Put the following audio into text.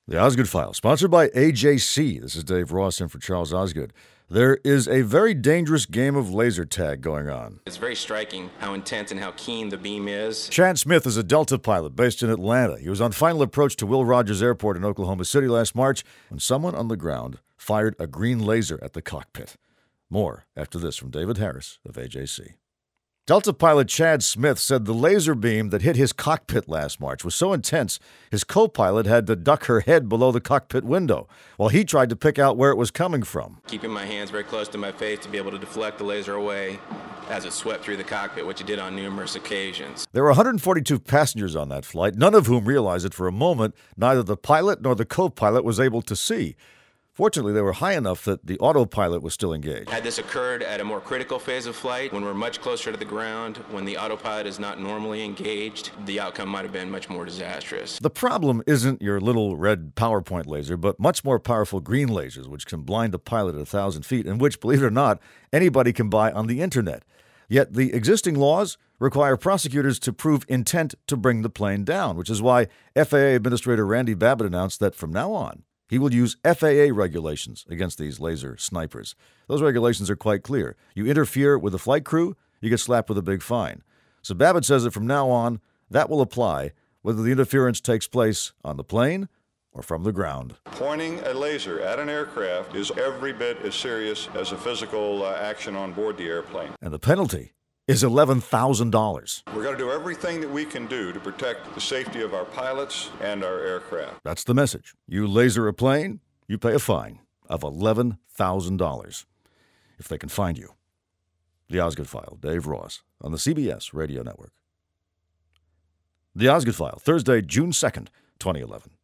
The Osgood File, sponsored by AJC. This is Dave Ross in for Charles Osgood. There is a very dangerous game of laser tag going on. It's very striking how intense and how keen the beam is. Chad Smith is a Delta pilot based in Atlanta. He was on final approach to Will Rogers Airport in Oklahoma City last March when someone on the ground fired a green laser at the cockpit. More after this from David Harris of AJC. Delta pilot Chad Smith said the laser beam that hit his cockpit last March was so intense his co-pilot had to duck her head below the cockpit window while he tried to pick out where it was coming from. Keeping my hands very close to my face to be able to deflect the laser away as it swept through the cockpit, which it did on numerous occasions. There were 142 passengers on that flight, none of whom realized it for a moment. Neither the pilot nor the co-pilot was able to see. Fortunately, they were high enough that the autopilot was still engaged. Had this occurred at a more critical phase of flight, when we're much closer to the ground, when the autopilot is not normally engaged, the outcome might have been much more disastrous. The problem isn't your little red PowerPoint laser, but much more powerful green lasers, which can blind a pilot at 1,000 feet, and which, believe it or not, anybody can buy on the internet. Yet the existing laws require prosecutors to prove intent to bring the plane down, which is why FAA Administrator Randy Babbitt announced that from now on, he will use FAA regulations against these laser snipers. Those regulations are quite clear. You interfere with the flight crew, you get slapped with a big fine. So Babbitt says that from now on, that will apply whether the interference takes place on the plane or from the ground. Pointing a laser at an aircraft is every bit as serious as a physical action on board the airplane. And the penalty is $11,000. We're going to do everything that we can do to protect the safety of our pilots and our aircraft. That's the message. You laser a plane, you pay a fine of $11,000 if they can find you. The Osgood File, Dave Ross, on the CBS Radio Network. The Osgood File, Thursday, June 2nd, 2011.